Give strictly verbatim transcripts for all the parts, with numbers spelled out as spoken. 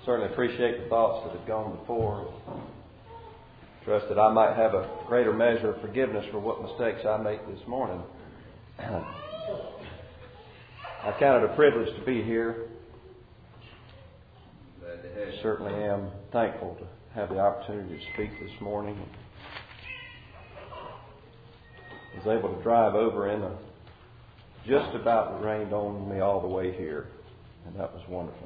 Certainly appreciate the thoughts that have gone before. Trust that I might have a greater measure of forgiveness for what mistakes I make this morning. I count it a privilege to be here. I certainly am thankful to have the opportunity to speak this morning. I was able to drive over in a just about rained on me all the way here, and that was wonderful.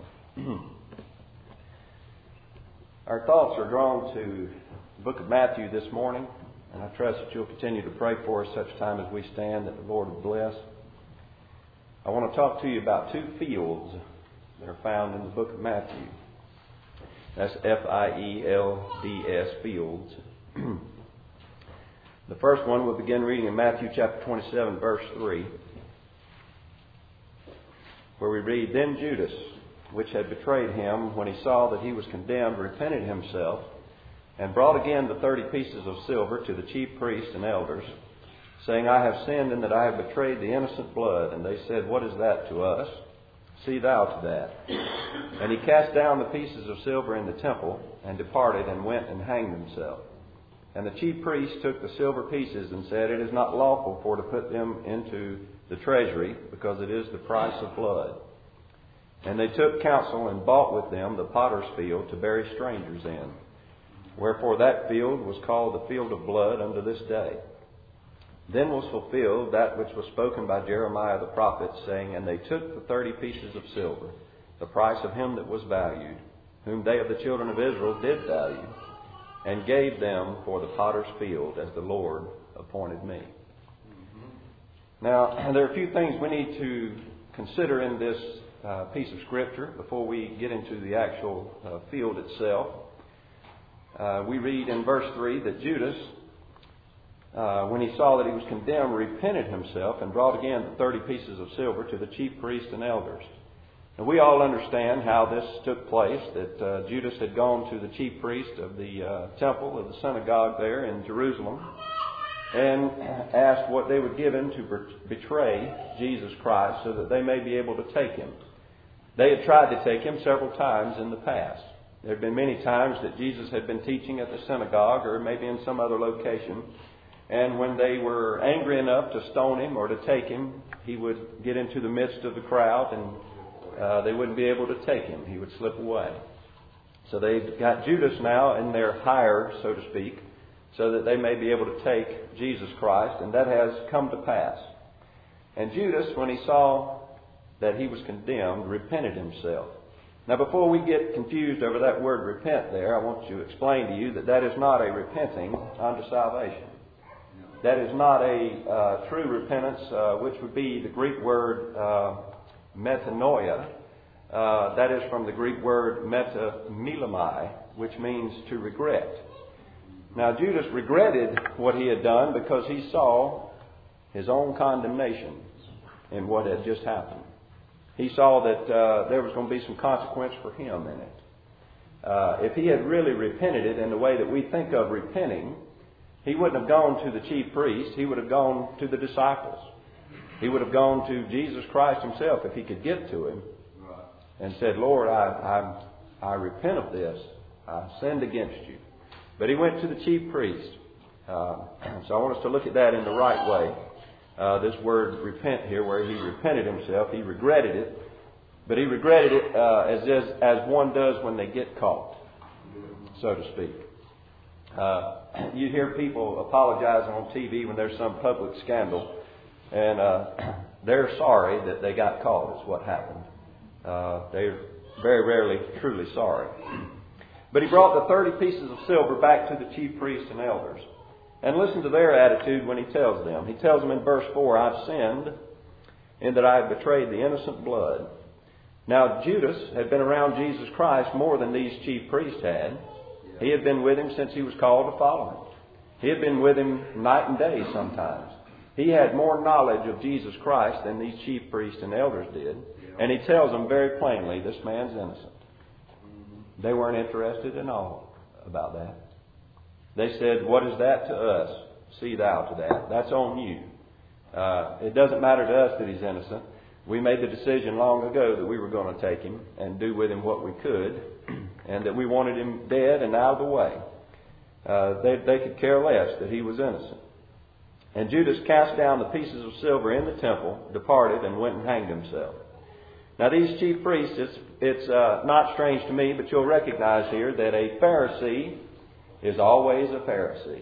Our thoughts are drawn to the book of Matthew this morning, and I trust that you'll continue to pray for us such time as we stand, that the Lord will bless. I want to talk to you about two fields that are found in the book of Matthew. That's F I E L D S, fields. The first one, we'll begin reading in Matthew chapter twenty-seven, verse three, where we read, "Then Judas, which had betrayed him, when he saw that he was condemned, repented himself, and brought again the thirty pieces of silver to the chief priests and elders, saying, I have sinned in that I have betrayed the innocent blood. And they said, What is that to us? See thou to that. And he cast down the pieces of silver in the temple, and departed, and went and hanged himself. And the chief priests took the silver pieces, and said, It is not lawful for to put them into the treasury, because it is the price of blood. And they took counsel, and bought with them the potter's field to bury strangers in. Wherefore that field was called the field of blood unto this day. Then was fulfilled that which was spoken by Jeremiah the prophet, saying, And they took the thirty pieces of silver, the price of him that was valued, whom they of the children of Israel did value, and gave them for the potter's field, as the Lord appointed me." Mm-hmm. Now, there are a few things we need to consider in this uh, piece of Scripture before we get into the actual uh, field itself. Uh, we read in verse three that Judas, uh, when he saw that he was condemned, repented himself and brought again the thirty pieces of silver to the chief priests and elders. And we all understand how this took place, that uh, Judas had gone to the chief priest of the uh, temple, of the synagogue there in Jerusalem, and asked what they would give him to betray Jesus Christ so that they may be able to take him. They had tried to take him several times in the past. There had been many times that Jesus had been teaching at the synagogue or maybe in some other location. And when they were angry enough to stone him or to take him, he would get into the midst of the crowd and uh, they wouldn't be able to take him. He would slip away. So they've got Judas now in their hire, so to speak, so that they may be able to take Jesus Christ. And that has come to pass. And Judas, when he saw that he was condemned, repented himself. Now, before we get confused over that word repent there, I want to explain to you that that is not a repenting unto salvation. That is not a uh, true repentance, uh, which would be the Greek word uh, metanoia. Uh, that is from the Greek word metamelemai, which means to regret. Now, Judas regretted what he had done because he saw his own condemnation in what had just happened. He saw that uh, there was going to be some consequence for him in it. Uh, if he had really repented it in the way that we think of repenting, he wouldn't have gone to the chief priest. He would have gone to the disciples. He would have gone to Jesus Christ himself if he could get to him and said, Lord, I, I, I repent of this. I sinned against you. But he went to the chief priest. Uh, so I want us to look at that in the right way. Uh, this word repent here, where he repented himself, he regretted it, but he regretted it uh, as, as as one does when they get caught, so to speak. Uh, you hear people apologizing on T V when there's some public scandal, and uh, they're sorry that they got caught, is what happened. Uh, they're very rarely truly sorry. But he brought the thirty pieces of silver back to the chief priests and elders. And listen to their attitude when he tells them. He tells them in verse four, I've sinned in that I have betrayed the innocent blood. Now, Judas had been around Jesus Christ more than these chief priests had. He had been with him since he was called to follow him. He had been with him night and day sometimes. He had more knowledge of Jesus Christ than these chief priests and elders did. And he tells them very plainly, this man's innocent. They weren't interested at all about that. They said, what is that to us? See thou to that. That's on you. Uh, it doesn't matter to us that he's innocent. We made the decision long ago that we were going to take him and do with him what we could. and that we wanted him dead and out of the way. Uh, they, they could care less that he was innocent. And Judas cast down the pieces of silver in the temple, departed, and went and hanged himself. Now these chief priests, it's, it's uh, not strange to me, but you'll recognize here that a Pharisee is always a Pharisee.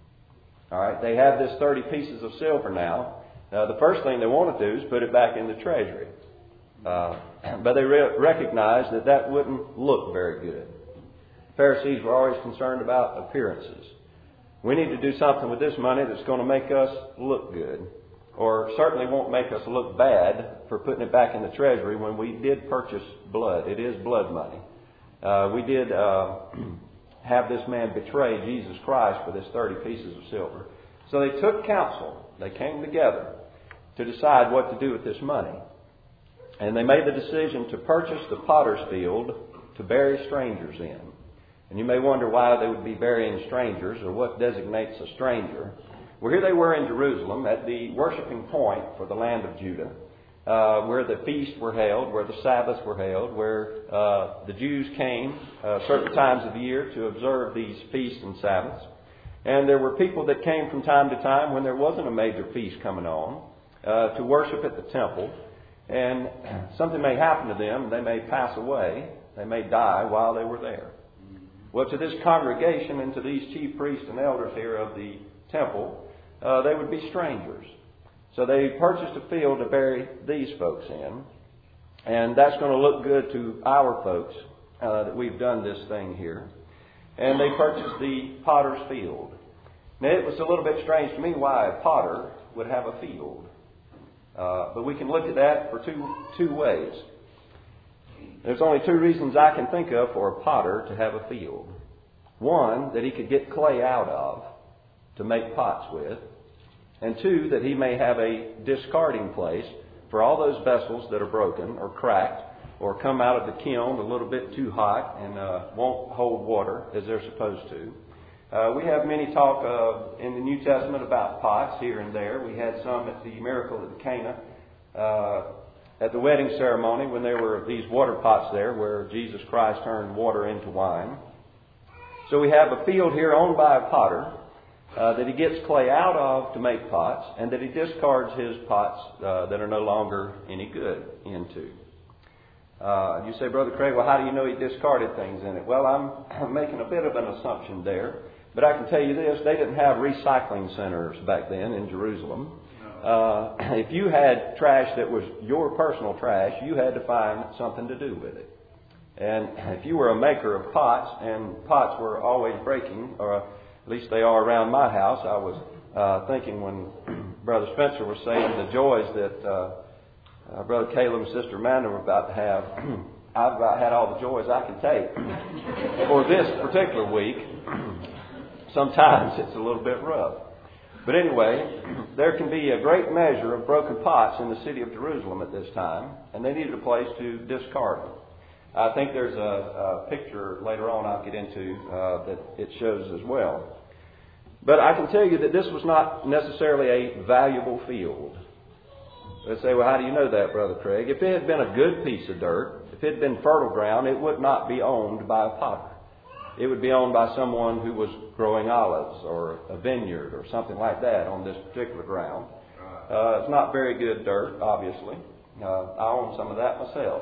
All right, they have this thirty pieces of silver now. Uh, the first thing they want to do is put it back in the treasury. Uh, but they re- recognize that that wouldn't look very good. Pharisees were always concerned about appearances. We need to do something with this money that's going to make us look good, or certainly won't make us look bad for putting it back in the treasury when we did purchase blood. It is blood money. Uh, we did uh, have this man betray Jesus Christ for this thirty pieces of silver. So they took counsel. They came together to decide what to do with this money. And they made the decision to purchase the potter's field to bury strangers in. And you may wonder why they would be burying strangers, or what designates a stranger. Well, here they were in Jerusalem at the worshiping point for the land of Judah, uh, where the feasts were held, where the Sabbaths were held, where uh, the Jews came uh, certain times of the year to observe these feasts and Sabbaths. And there were people that came from time to time when there wasn't a major feast coming on uh, to worship at the temple. And something may happen to them. They may pass away. They may die while they were there. Well, to this congregation and to these chief priests and elders here of the temple, uh, they would be strangers. So they purchased a field to bury these folks in. And that's going to look good to our folks uh, that we've done this thing here. And they purchased the potter's field. Now, it was a little bit strange to me why a potter would have a field. Uh, but we can look at that for two two ways. There's only two reasons I can think of for a potter to have a field. One, that he could get clay out of to make pots with. And two, that he may have a discarding place for all those vessels that are broken or cracked or come out of the kiln a little bit too hot and uh, won't hold water as they're supposed to. Uh, we have many talk uh, in the New Testament about pots here and there. We had some at the miracle at Cana, uh, at the wedding ceremony, when there were these water pots there where Jesus Christ turned water into wine. So we have a field here owned by a potter uh, that he gets clay out of to make pots, and that he discards his pots uh, that are no longer any good into. Uh, you say, Brother Craig, well, how do you know he discarded things in it? Well, I'm, I'm making a bit of an assumption there. But I can tell you this, they didn't have recycling centers back then in Jerusalem. Uh, if you had trash that was your personal trash, you had to find something to do with it. And if you were a maker of pots, and pots were always breaking, or at least they are around my house, I was uh, thinking when Brother Spencer was saying the joys that uh, uh, Brother Caleb and Sister Amanda were about to have, I've about had all the joys I can take. For this particular week, sometimes it's a little bit rough. But anyway, there can be a great measure of broken pots in the city of Jerusalem at this time, and they needed a place to discard them. I think there's a, a picture later on I'll get into uh, that it shows as well. But I can tell you that this was not necessarily a valuable field. They say, well, how do you know that, Brother Craig? If it had been a good piece of dirt, if it had been fertile ground, it would not be owned by a potter. It would be owned by someone who was growing olives or a vineyard or something like that on this particular ground. Uh, it's not very good dirt, obviously. Uh, I own some of that myself.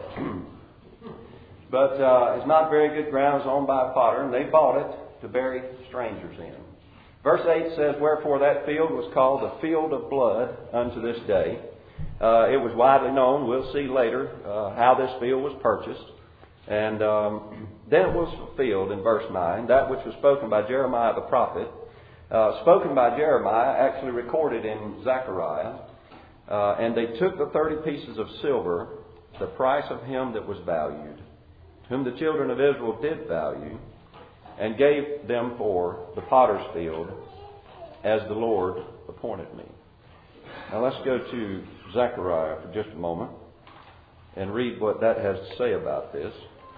But uh, it's not very good ground. It's owned by a potter, and they bought it to bury strangers in. Verse eight says, wherefore that field was called the field of blood unto this day. Uh, it was widely known. We'll see later uh, how this field was purchased. And um, then it was fulfilled in verse nine, that which was spoken by Jeremiah the prophet, uh, spoken by Jeremiah, actually recorded in Zechariah. Uh, and they took the thirty pieces of silver, the price of him that was valued, whom the children of Israel did value, and gave them for the potter's field, as the Lord appointed me. Now let's go to Zechariah for just a moment and read what that has to say about this.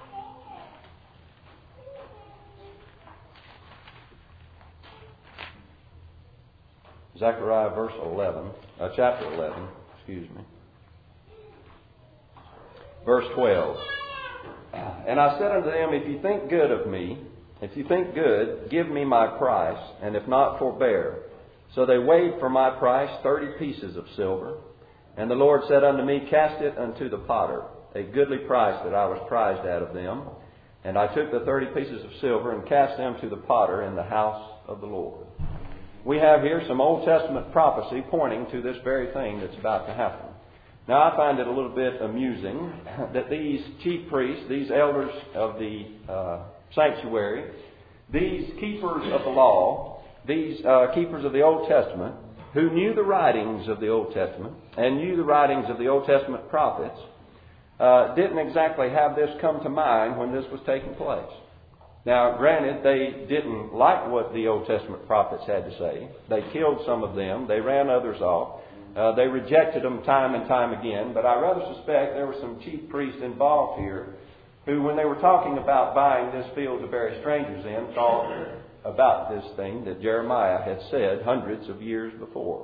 Zechariah verse eleven, uh, chapter eleven, excuse me. Verse twelve. And I said unto them, If you think good of me, if you think good, give me my price, and if not, forbear. So they weighed for my price thirty pieces of silver. And the Lord said unto me, Cast it unto the potter, a goodly price that I was prized out of them. And I took the thirty pieces of silver and cast them to the potter in the house of the Lord. We have here some Old Testament prophecy pointing to this very thing that's about to happen. Now, I find it a little bit amusing that these chief priests, these elders of the uh, sanctuary, these keepers of the law, these uh, keepers of the Old Testament, who knew the writings of the Old Testament and knew the writings of the Old Testament prophets, uh, didn't exactly have this come to mind when this was taking place. Now, granted, they didn't like what the Old Testament prophets had to say. They killed some of them. They ran others off. Uh, they rejected them time and time again. But I rather suspect there were some chief priests involved here who, when they were talking about buying this field to bury strangers in, thought about this thing that Jeremiah had said hundreds of years before.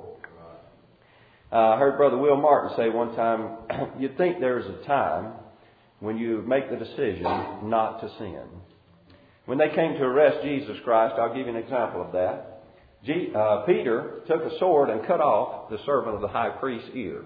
Uh, I heard Brother Will Martin say one time, you'd think there's a time when you make the decision not to sin. When they came to arrest Jesus Christ, I'll give you an example of that. G, uh, Peter took a sword and cut off the servant of the high priest's ear.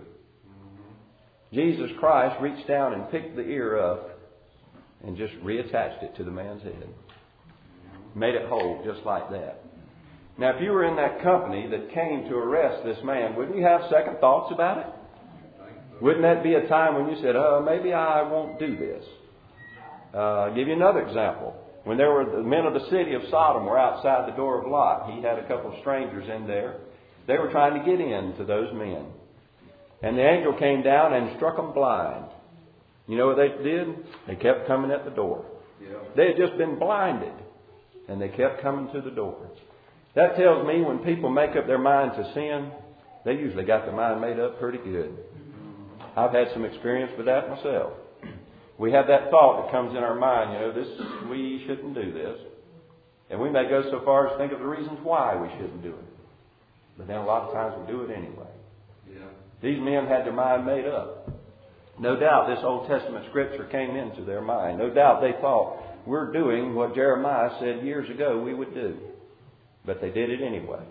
Jesus Christ reached down and picked the ear up and just reattached it to the man's head. Made it whole just like that. Now, if you were in that company that came to arrest this man, wouldn't you have second thoughts about it? Wouldn't that be a time when you said, oh, maybe I won't do this? Uh, I'll give you another example. When there were the men of the city of Sodom were outside the door of Lot, he had a couple of strangers in there. They were trying to get in to those men. And the angel came down and struck them blind. You know what they did? They kept coming at the door. Yeah. They had just been blinded. And they kept coming to the door. That tells me when people make up their mind to sin, they usually got their mind made up pretty good. I've had some experience with that myself. We have that thought that comes in our mind, you know, this we shouldn't do this. And we may go so far as to think of the reasons why we shouldn't do it. But then a lot of times we do it anyway. Yeah. These men had their mind made up. No doubt this Old Testament scripture came into their mind. No doubt they thought, we're doing what Jeremiah said years ago we would do. But they did it anyway.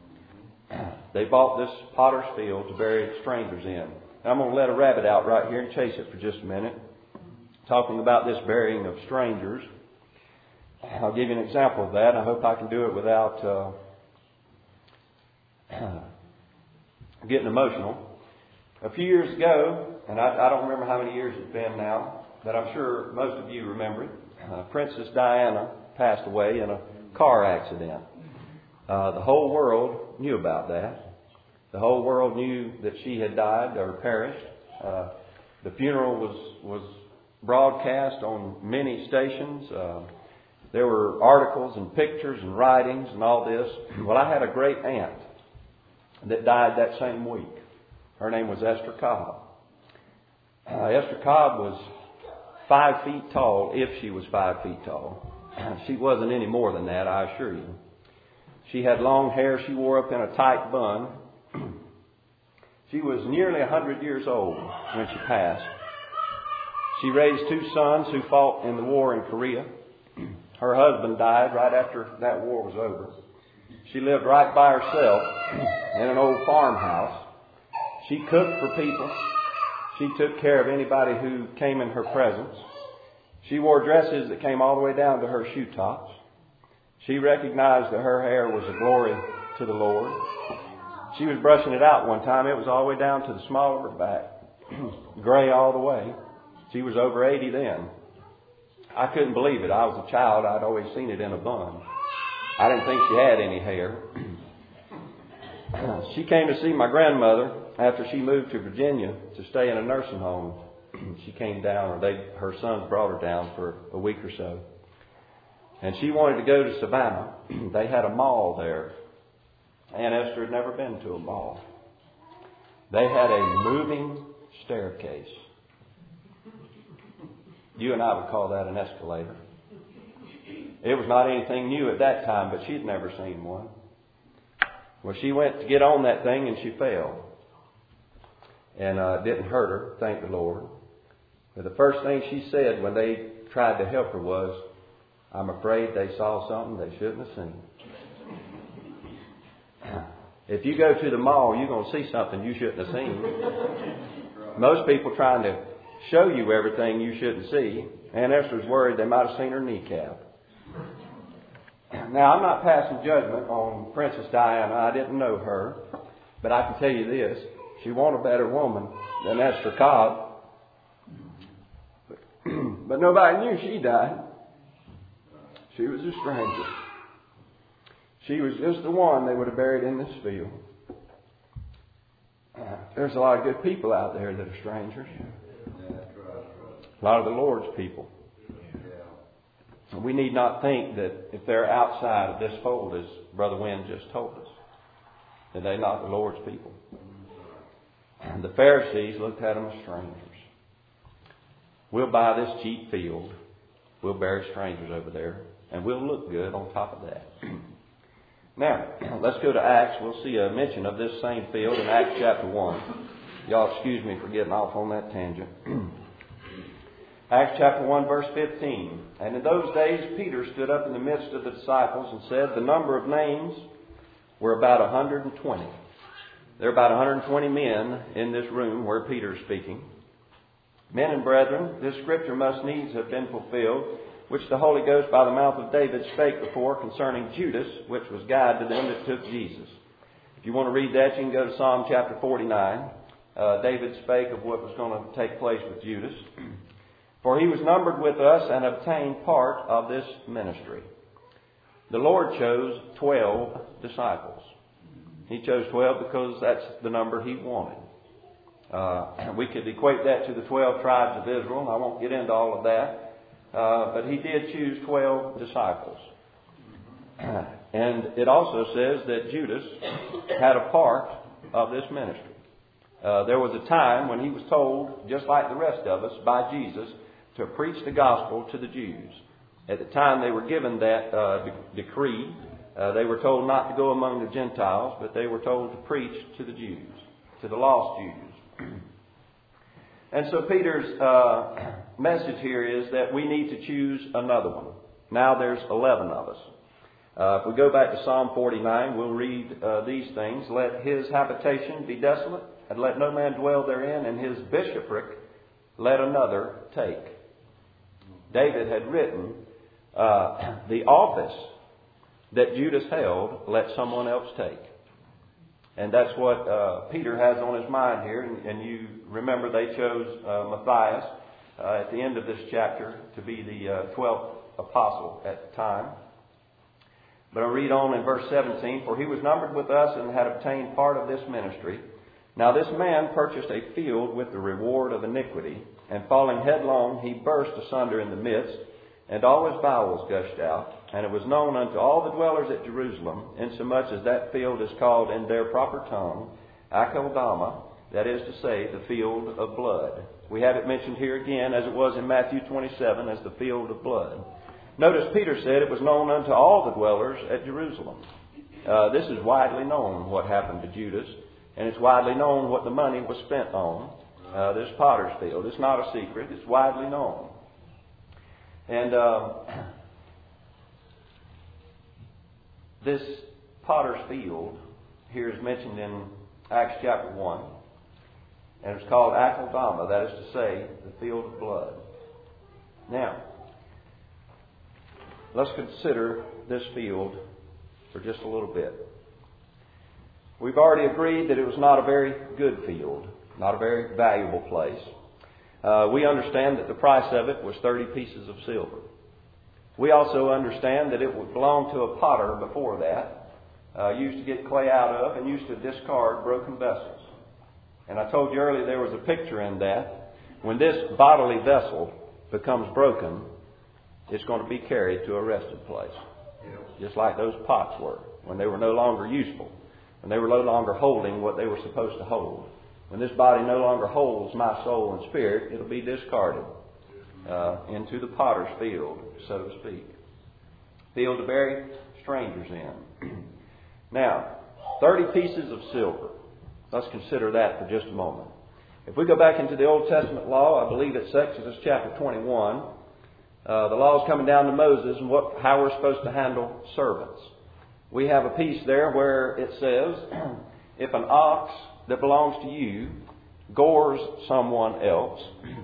They bought this potter's field to bury strangers in. Now, I'm going to let a rabbit out right here and chase it for just a minute. Talking about this burying of strangers. I'll give you an example of that. I hope I can do it without uh, getting emotional. A few years ago, and I, I don't remember how many years it's been now, but I'm sure most of you remember it, uh, Princess Diana passed away in a car accident. Uh, the whole world knew about that. The whole world knew that she had died or perished. Uh, the funeral was was broadcast on many stations. Uh, there were articles and pictures and writings and all this. Well, I had a great aunt that died that same week. Her name was Esther Cobb. Uh, Esther Cobb was five feet tall, if she was five feet tall. She wasn't any more than that, I assure you. She had long hair she wore up in a tight bun. She was nearly one hundred years old when she passed. She raised two sons who fought in the war in Korea. Her husband died right after that war was over. She lived right by herself in an old farmhouse. She cooked for people. She took care of anybody who came in her presence. She wore dresses that came all the way down to her shoe tops. She recognized that her hair was a glory to the Lord. She was brushing it out one time. It was all the way down to the small of her back. Gray all the way. She was over eighty then. I couldn't believe it. I was a child. I'd always seen it in a bun. I didn't think she had any hair. She came to see my grandmother after she moved to Virginia to stay in a nursing home. She came down, or they, her sons brought her down for a week or so. And she wanted to go to Savannah. They had a mall there. Aunt Esther had never been to a mall. They had a moving staircase. You and I would call that an escalator. It was not anything new at that time, but she'd never seen one. Well, she went to get on that thing and she fell. And uh, it didn't hurt her, thank the Lord. But the first thing she said when they tried to help her was, I'm afraid they saw something they shouldn't have seen. If you go to the mall, you're going to see something you shouldn't have seen. Most people trying to show you everything you shouldn't see. Aunt Esther's worried they might have seen her kneecap. Now, I'm not passing judgment on Princess Diana. I didn't know her. But I can tell you this. She wasn't a better woman than Esther Cobb. But nobody knew she died. She was a stranger. She was just the one they would have buried in this field. Uh, there's a lot of good people out there that are strangers. A lot of the Lord's people. We need not think that if they're outside of this fold, as Brother Wynn just told us, that they're not the Lord's people. And the Pharisees looked at them as strangers. We'll buy this cheap field. We'll bury strangers over there. And we'll look good on top of that. Now, let's go to Acts. We'll see a mention of this same field in Acts chapter one. Y'all excuse me for getting off on that tangent. Acts chapter one, verse fifteen. And in those days Peter stood up in the midst of the disciples and said, the number of names were about one hundred twenty. There are about one hundred twenty men in this room where Peter is speaking. Men and brethren, this scripture must needs have been fulfilled, which the Holy Ghost by the mouth of David spake before concerning Judas, which was guide to them that took Jesus. If you want to read that, you can go to Psalm chapter forty-nine. Uh, David spake of what was going to take place with Judas. For he was numbered with us and obtained part of this ministry. The Lord chose twelve disciples. He chose twelve because that's the number He wanted. Uh, we could equate that to the twelve tribes of Israel. I won't get into all of that. Uh, but He did choose twelve disciples. And it also says that Judas had a part of this ministry. Uh, there was a time when he was told, just like the rest of us, by Jesus, to preach the gospel to the Jews. At the time they were given that uh, de- decree, uh, they were told not to go among the Gentiles, but they were told to preach to the Jews, to the lost Jews. And so Peter's uh, message here is that we need to choose another one. Now there's eleven of us. Uh, if we go back to Psalm forty-nine, we'll read uh, these things. Let his habitation be desolate, and let no man dwell therein, and his bishopric let another take. David had written, uh, the office that Judas held, let someone else take. And that's what uh, Peter has on his mind here. And, and you remember they chose uh, Matthias uh, at the end of this chapter to be the uh, twelfth apostle at the time. But I read on in verse seventeen, for he was numbered with us and had obtained part of this ministry. Now this man purchased a field with the reward of iniquity, and falling headlong, he burst asunder in the midst, and all his bowels gushed out. And it was known unto all the dwellers at Jerusalem, insomuch as that field is called in their proper tongue, Akeldama, that is to say, the field of blood. We have it mentioned here again, as it was in Matthew twenty-seven, as the field of blood. Notice Peter said it was known unto all the dwellers at Jerusalem. Uh, this is widely known what happened to Judas, and it's widely known what the money was spent on. Uh, this potter's field. It's not a secret. It's widely known. And uh, this potter's field here is mentioned in Acts chapter one. And it's called Akeldama, that is to say, the field of blood. Now, let's consider this field for just a little bit. We've already agreed that it was not a very good field, not a very valuable place. Uh, we understand that the price of it was thirty pieces of silver. We also understand that it would belong to a potter before that, uh, used to get clay out of and used to discard broken vessels. And I told you earlier there was a picture in that. When this bodily vessel becomes broken, it's going to be carried to a resting place. Just like those pots were, when they were no longer useful, when they were no longer holding what they were supposed to hold. When this body no longer holds my soul and spirit, it'll be discarded uh, into the potter's field, so to speak. Field to bury strangers in. Now, thirty pieces of silver. Let's consider that for just a moment. If we go back into the Old Testament law, I believe it's Exodus chapter twenty-one, uh, the law is coming down to Moses and what, how we're supposed to handle servants. We have a piece there where it says, if an ox that belongs to you gores someone else,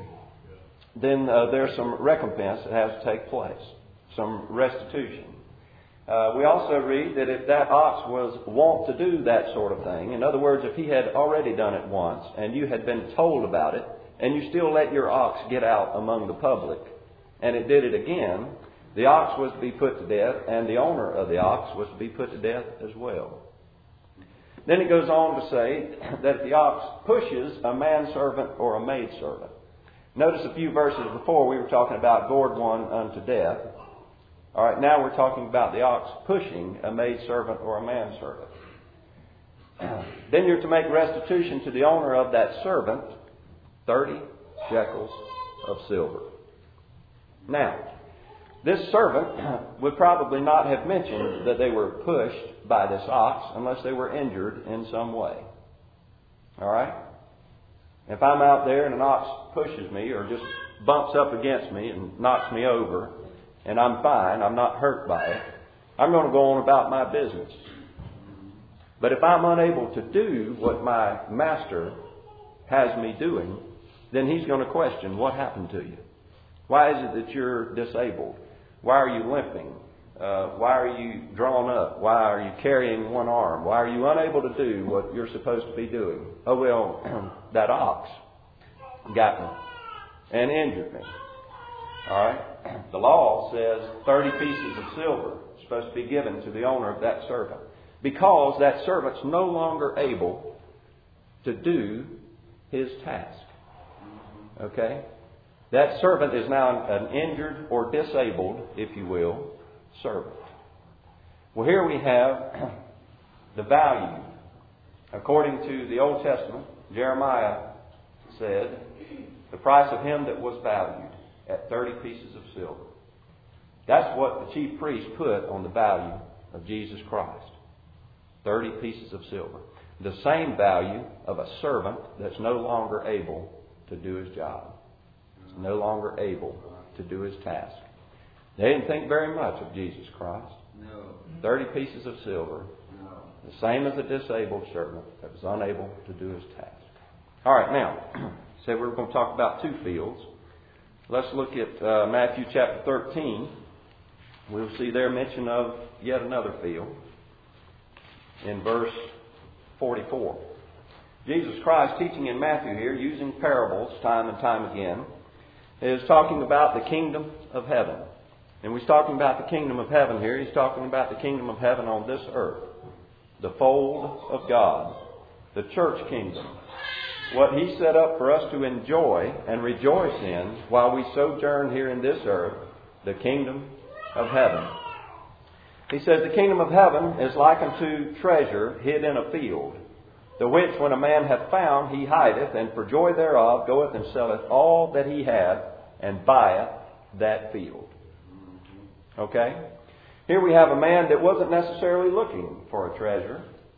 then uh, there's some recompense that has to take place, some restitution. Uh, we also read that if that ox was wont to do that sort of thing, in other words, if he had already done it once and you had been told about it, and you still let your ox get out among the public, and it did it again, the ox was to be put to death, and the owner of the ox was to be put to death as well. Then it goes on to say that if the ox pushes a manservant or a maidservant. Notice a few verses before we were talking about gored one unto death. All right, now we're talking about the ox pushing a maidservant or a manservant. Then you're to make restitution to the owner of that servant thirty shekels of silver. Now, this servant would probably not have mentioned that they were pushed by this ox unless they were injured in some way. All right? If I'm out there and an ox pushes me or just bumps up against me and knocks me over, and I'm fine, I'm not hurt by it, I'm going to go on about my business. But if I'm unable to do what my master has me doing, then he's going to question, what happened to you? Why is it that you're disabled? Why are you limping? Uh, why are you drawn up? Why are you carrying one arm? Why are you unable to do what you're supposed to be doing? Oh, well, that ox got me and injured me. All right? The law says thirty pieces of silver is supposed to be given to the owner of that servant because that servant's no longer able to do his task. Okay? That servant is now an injured or disabled, if you will, servant. Well, here we have the value. According to the Old Testament, Jeremiah said, the price of him that was valued at thirty pieces of silver. That's what the chief priest put on the value of Jesus Christ. thirty pieces of silver. The same value of a servant that's no longer able to do his job. He's no longer able to do his task. They didn't think very much of Jesus Christ. No. thirty pieces of silver. No. The same as a disabled servant that was unable to do his task. All right, now, so we're going to talk about two fields. Let's look at uh, Matthew chapter thirteen. We'll see there mention of yet another field in verse forty-four. Jesus Christ, teaching in Matthew here, using parables time and time again, is talking about the kingdom of heaven. And he's talking about the kingdom of heaven here. He's talking about the kingdom of heaven on this earth. The fold of God. The church kingdom. What He set up for us to enjoy and rejoice in while we sojourn here in this earth. The kingdom of heaven. He says the kingdom of heaven is like unto treasure hid in a field, the which when a man hath found, he hideth, and for joy thereof goeth and selleth all that he hath, and buyeth that field. Okay? Here we have a man that wasn't necessarily looking for a treasure,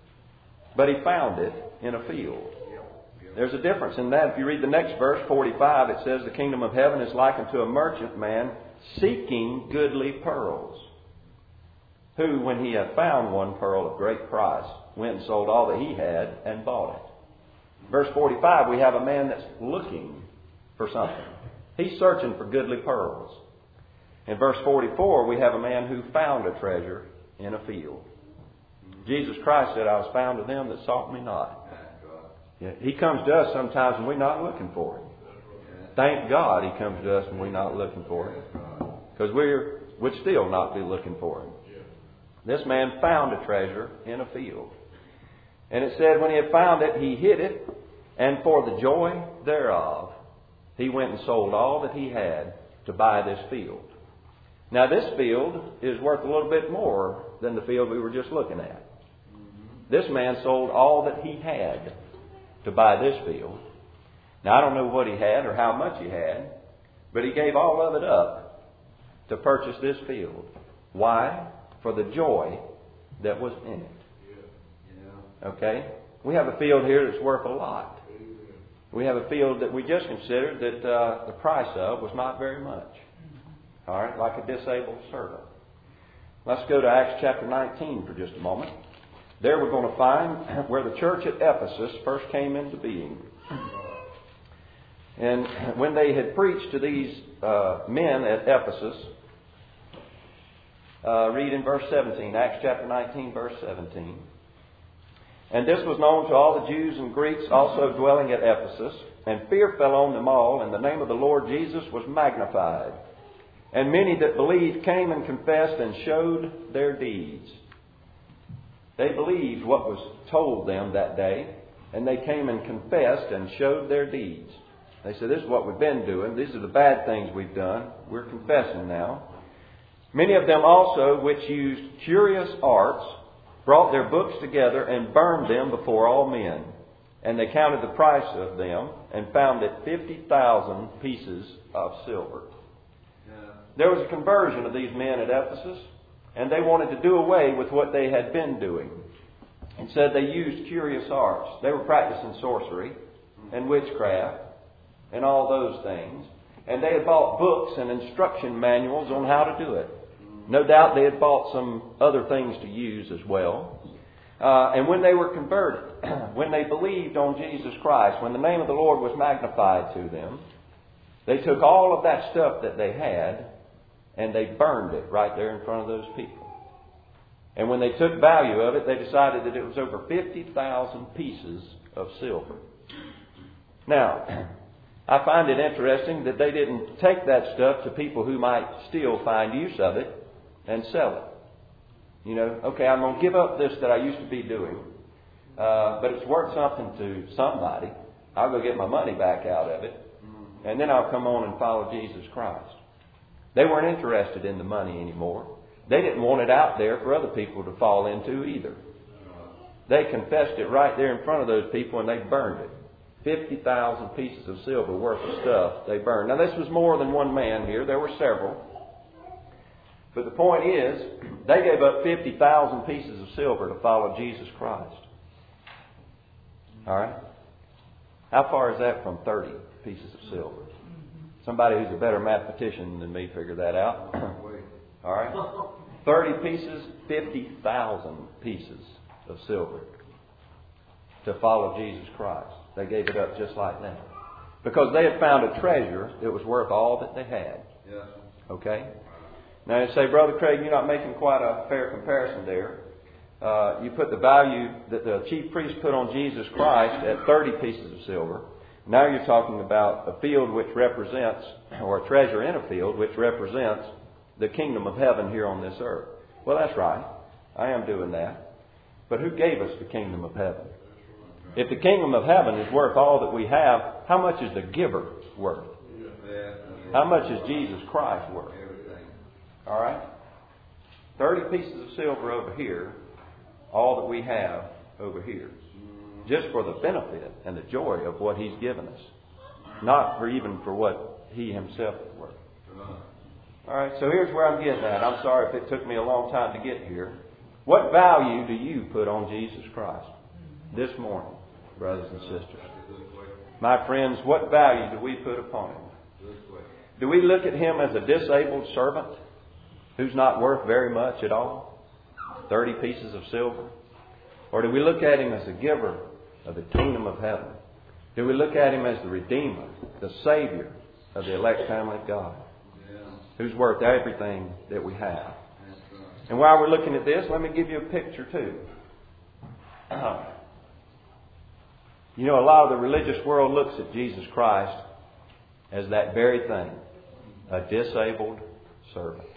but he found it in a field. There's a difference in that. If you read the next verse, forty-five, it says the kingdom of heaven is like unto a merchant man seeking goodly pearls, who, when he had found one pearl of great price, went and sold all that he had and bought it. Verse forty-five, we have a man that's looking for something. He's searching for goodly pearls. In verse forty-four, we have a man who found a treasure in a field. Jesus Christ said, I was found of them that sought me not. Yeah, He comes to us sometimes when we're not looking for Him. Thank God He comes to us when we're not looking for Him. Because we would still not be looking for Him. This man found a treasure in a field. And it said when he had found it, he hid it, and for the joy thereof, he went and sold all that he had to buy this field. Now this field is worth a little bit more than the field we were just looking at. This man sold all that he had to buy this field. Now I don't know what he had or how much he had, but he gave all of it up to purchase this field. Why? For the joy that was in it. Okay? We have a field here that's worth a lot. We have a field that we just considered that uh, the price of was not very much. All right, like a disabled servant. Let's go to Acts chapter nineteen for just a moment. There we're going to find where the church at Ephesus first came into being. And when they had preached to these uh, men at Ephesus, uh, read in verse seventeen, Acts chapter nineteen, verse seventeen. And this was known to all the Jews and Greeks also dwelling at Ephesus, and fear fell on them all, and the name of the Lord Jesus was magnified. And many that believed came and confessed and showed their deeds. They believed what was told them that day, and they came and confessed and showed their deeds. They said, this is what we've been doing. These are the bad things we've done. We're confessing now. Many of them also, which used curious arts, brought their books together and burned them before all men. And they counted the price of them and found it fifty thousand pieces of silver. Yeah. There was a conversion of these men at Ephesus, and they wanted to do away with what they had been doing. And said they used curious arts. They were practicing sorcery and witchcraft and all those things. And they had bought books and instruction manuals on how to do it. No doubt they had bought some other things to use as well. Uh, and when they were converted, when they believed on Jesus Christ, when the name of the Lord was magnified to them, they took all of that stuff that they had and they burned it right there in front of those people. And when they took value of it, they decided that it was over fifty thousand pieces of silver. Now, I find it interesting that they didn't take that stuff to people who might still find use of it and sell it. You know, okay, I'm going to give up this that I used to be doing, uh, but it's worth something to somebody. I'll go get my money back out of it, and then I'll come on and follow Jesus Christ. They weren't interested in the money anymore. They didn't want it out there for other people to fall into either. They confessed it right there in front of those people, and they burned it. fifty thousand pieces of silver worth of stuff they burned. Now, this was more than one man here. There were several. But the point is, they gave up fifty thousand pieces of silver to follow Jesus Christ. All right? How far is that from thirty pieces of silver? Somebody who's a better mathematician than me figured that out. All right? thirty pieces, fifty thousand pieces of silver to follow Jesus Christ. They gave it up just like that. Because they had found a treasure that was worth all that they had. Yeah. Okay? Now you say, Brother Craig, you're not making quite a fair comparison there. Uh, you put the value that the chief priest put on Jesus Christ at thirty pieces of silver. Now you're talking about a field which represents, or a treasure in a field which represents the kingdom of heaven here on this earth. Well, that's right. I am doing that. But who gave us the kingdom of heaven? If the kingdom of heaven is worth all that we have, how much is the giver worth? How much is Jesus Christ worth? All right? thirty pieces of silver over here, all that we have over here. Just for the benefit and the joy of what He's given us. Not for even for what He Himself is worth. All right, so here's where I'm getting at. I'm sorry if it took me a long time to get here. What value do you put on Jesus Christ this morning, brothers and sisters? My friends, what value do we put upon Him? Do we look at Him as a disabled servant who's not worth very much at all? thirty pieces of silver? Or do we look at Him as a giver of the kingdom of heaven? Do we look at Him as the Redeemer, the Savior of the elect family of God, who's worth everything that we have? And while we're looking at this, let me give you a picture too. You know, a lot of the religious world looks at Jesus Christ as that very thing, a disabled servant.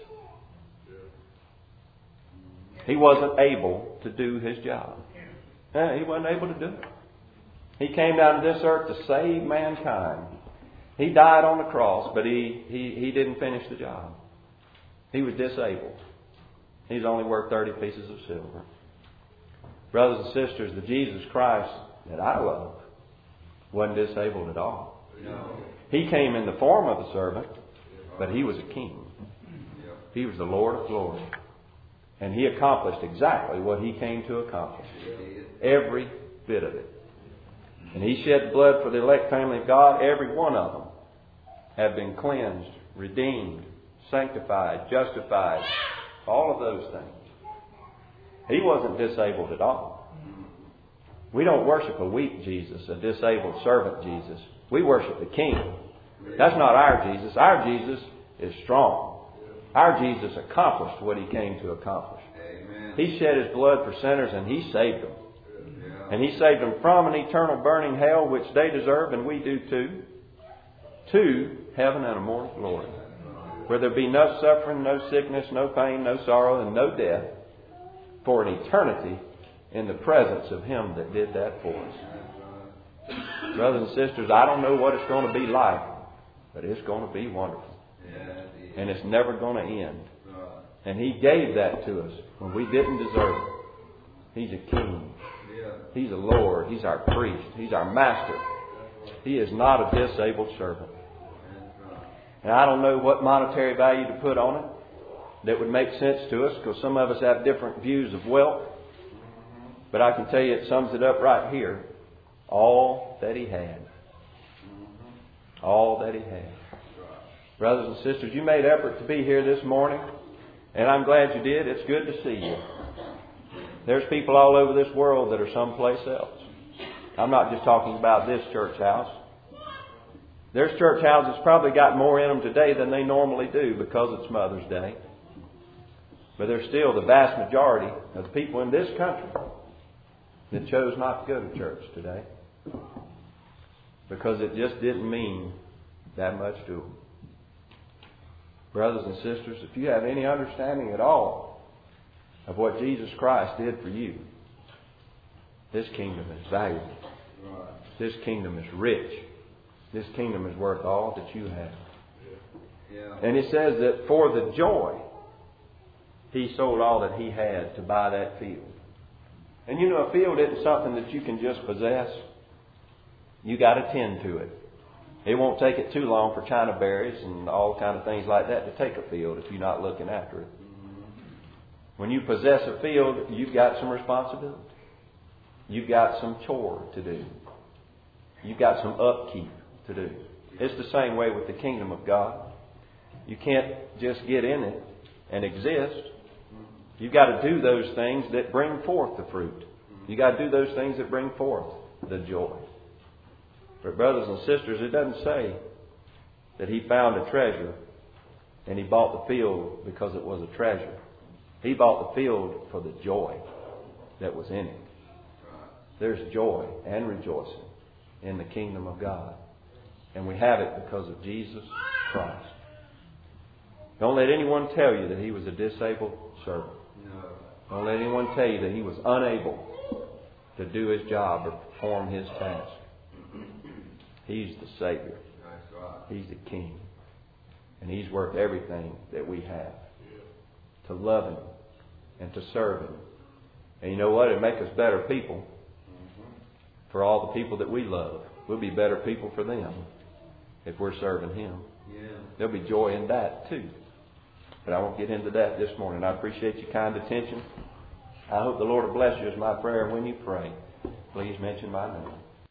He wasn't able to do His job. He wasn't able to do it. He came down to this earth to save mankind. He died on the cross, but he, he, he didn't finish the job. He was disabled. He's only worth thirty pieces of silver. Brothers and sisters, the Jesus Christ that I love wasn't disabled at all. No. He came in the form of a servant, but He was a king. He was the Lord of glory. And He accomplished exactly what He came to accomplish. Every bit of it. And He shed blood for the elect family of God. Every one of them have been cleansed, redeemed, sanctified, justified, all of those things. He wasn't disabled at all. We don't worship a weak Jesus, a disabled servant Jesus. We worship the King. That's not our Jesus. Our Jesus is strong. Our Jesus accomplished what He came to accomplish. He shed His blood for sinners and He saved them. And He saved them from an eternal burning hell, which they deserve and we do too, to heaven and a morning glory, where there be no suffering, no sickness, no pain, no sorrow, and no death, for an eternity in the presence of Him that did that for us. Brothers and sisters, I don't know what it's going to be like, but it's going to be wonderful. And it's never going to end. And He gave that to us when we didn't deserve it. He's a King. He's a Lord. He's our priest. He's our master. He is not a disabled servant. And I don't know what monetary value to put on it that would make sense to us, because some of us have different views of wealth. But I can tell you it sums it up right here. All that He had. All that He had. Brothers and sisters, you made effort to be here this morning, and I'm glad you did. It's good to see you. There's people all over this world that are someplace else. I'm not just talking about this church house. There's church houses probably got more in them today than they normally do because it's Mother's Day. But there's still the vast majority of the people in this country that chose not to go to church today because it just didn't mean that much to them. Brothers and sisters, if you have any understanding at all of what Jesus Christ did for you, this kingdom is valuable. This kingdom is rich. This kingdom is worth all that you have. And it says that for the joy, He sold all that He had to buy that field. And you know, a field isn't something that you can just possess. You got to tend to it. It won't take it too long for china berries and all kind of things like that to take a field if you're not looking after it. When you possess a field, you've got some responsibility. You've got some chore to do. You've got some upkeep to do. It's the same way with the kingdom of God. You can't just get in it and exist. You've got to do those things that bring forth the fruit. You've got to do those things that bring forth the joy. But brothers and sisters, it doesn't say that He found a treasure and He bought the field because it was a treasure. He bought the field for the joy that was in it. There's joy and rejoicing in the kingdom of God. And we have it because of Jesus Christ. Don't let anyone tell you that He was a disabled servant. Don't let anyone tell you that He was unable to do His job or perform His task. He's the Savior. He's the King. And He's worth everything that we have. To love Him and to serve Him. And you know what? It'll make us better people for all the people that we love. We'll be better people for them if we're serving Him. There'll be joy in that too. But I won't get into that this morning. I appreciate your kind attention. I hope the Lord will bless you is my prayer when you pray. Please mention my name.